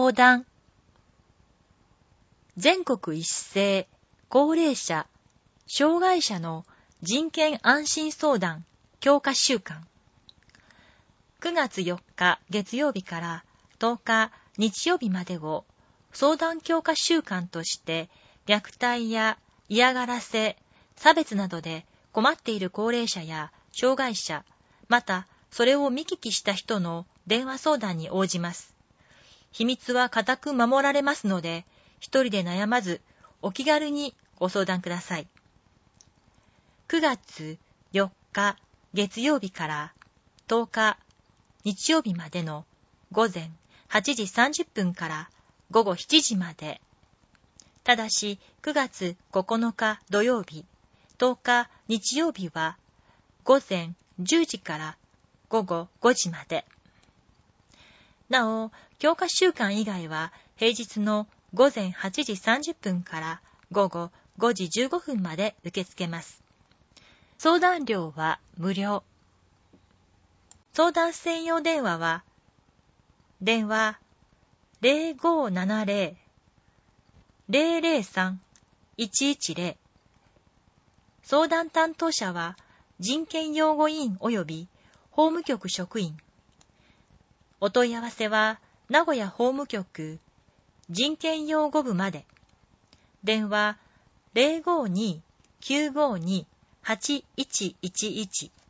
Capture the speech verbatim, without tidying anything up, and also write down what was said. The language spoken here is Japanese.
相談。全国一斉高齢者、障害者の人権安心相談強化週間。くがつよっか月曜日からとおか日曜日までを相談強化週間として虐待や嫌がらせ、差別などで困っている高齢者や障害者、またそれを見聞きした人の電話相談に応じます。秘密は固く守られますので、一人で悩まずお気軽にご相談ください。くがつよっか月曜日からとおか日曜日までのごぜんはちじさんじゅっぷんからごごしちじまで。ただしくがつここのか土曜日、とおか日曜日はごぜんじゅうじからごごごじまで。なお、強化週間以外は平日のごぜんはちじさんじゅっぷんからごごごじじゅうごふんまで受け付けます。相談料は無料。相談専用電話は、電話 ゼロごーななゼロ ゼロゼロさん いちいちゼロ。相談担当者は人権擁護委員及び法務局職員。お問い合わせは名古屋法務局人権擁護部まで。電話 ゼロごーにーきゅうごーにーはちいちいちいち